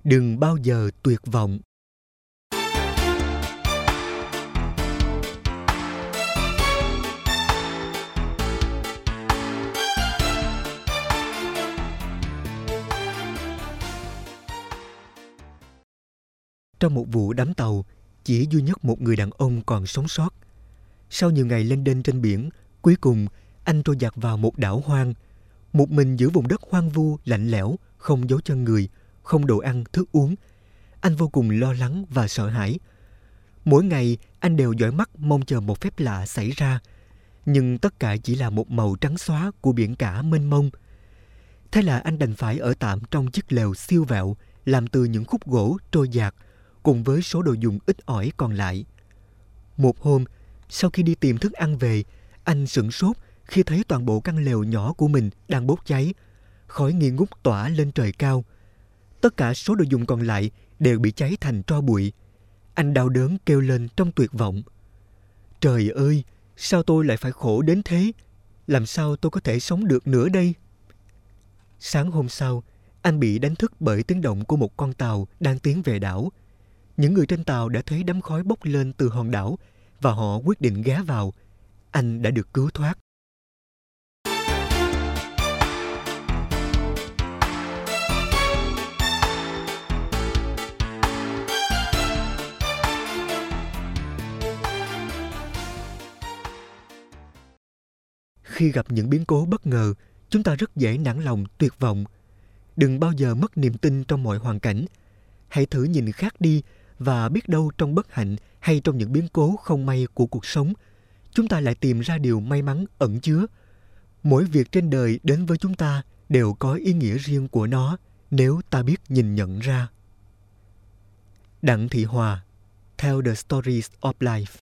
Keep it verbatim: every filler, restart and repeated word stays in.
Đừng bao giờ tuyệt vọng. Trong một vụ đắm tàu, chỉ duy nhất một người đàn ông còn sống sót. Sau nhiều ngày lênh đênh trên biển, cuối cùng anh trôi dạt vào một đảo hoang. Một mình giữa vùng đất hoang vu, lạnh lẽo, không dấu chân người, không đồ ăn, thức uống. Anh vô cùng lo lắng và sợ hãi. Mỗi ngày, anh đều dõi mắt mong chờ một phép lạ xảy ra. Nhưng tất cả chỉ là một màu trắng xóa của biển cả mênh mông. Thế là anh đành phải ở tạm trong chiếc lều siêu vẹo, làm từ những khúc gỗ trôi dạt, cùng với số đồ dùng ít ỏi còn lại. Một hôm, sau khi đi tìm thức ăn về, anh sửng sốt khi thấy toàn bộ căn lều nhỏ của mình đang bốc cháy, khói nghi ngút tỏa lên trời cao. Tất cả số đồ dùng còn lại đều bị cháy thành tro bụi. Anh đau đớn kêu lên trong tuyệt vọng. Trời ơi, sao tôi lại phải khổ đến thế? Làm sao tôi có thể sống được nữa đây? Sáng hôm sau, anh bị đánh thức bởi tiếng động của một con tàu đang tiến về đảo. Những người trên tàu đã thấy đám khói bốc lên từ hòn đảo và họ quyết định ghé vào. Anh đã được cứu thoát. Khi gặp những biến cố bất ngờ, chúng ta rất dễ nản lòng, tuyệt vọng. Đừng bao giờ mất niềm tin trong mọi hoàn cảnh. Hãy thử nhìn khác đi và biết đâu trong bất hạnh hay trong những biến cố không may của cuộc sống, chúng ta lại tìm ra điều may mắn ẩn chứa. Mỗi việc trên đời đến với chúng ta đều có ý nghĩa riêng của nó nếu ta biết nhìn nhận ra. Đặng Thị Hòa, Tell the Stories of Life.